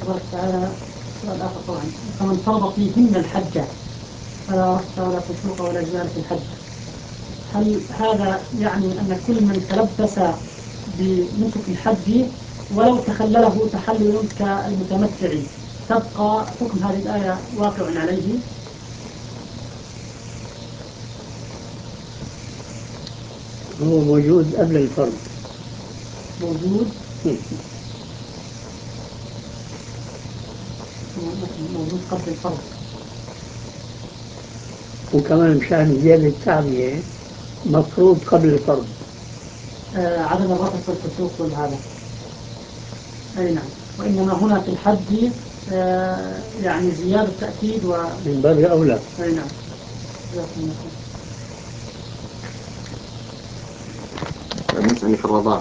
تبارك وتعالى سؤال آخر طبعا، فمن فرض فيهن الحج فلا رفث ولا فسوق ولا جدال في الحج، هل هذا يعني أن كل من تلبس بنسك الحج ولو تخلله تحلل كالمتمتع تبقى حكم هذه الآية واقع عليه؟ هو موجود قبل الفرض. موجود موجود قبل الفرض. وكمان مشان زيادة التعبية مفروض قبل الفرض. عدم الرفث والفسوق والهذا، أي نعم. وإنما هنا في الحج يعني زيادة تأكيد من باب أولى. أي نعم. نسأل في الرضاع.